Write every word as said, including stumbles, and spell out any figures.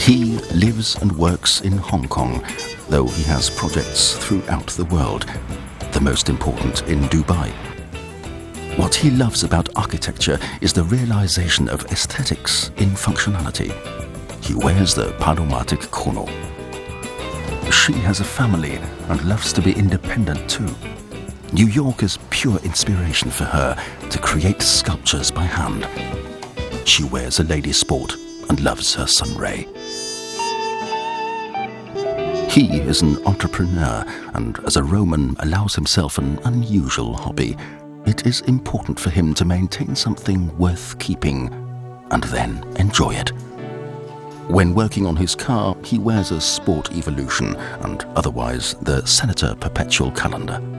He lives and works in Hong Kong, though he has projects throughout the world, the most important in Dubai. What he loves about architecture is the realization of aesthetics in functionality. He wears the Panomatic Chrono. She has a family and loves to be independent too. New York is pure inspiration for her to create sculptures by hand. She wears a lady sport and loves her Sunray. He is an entrepreneur and, as a Roman, allows himself an unusual hobby. It is important for him to maintain something worth keeping and then enjoy it. When working on his car, he wears a Sport Evolution and otherwise the Senator Perpetual Calendar.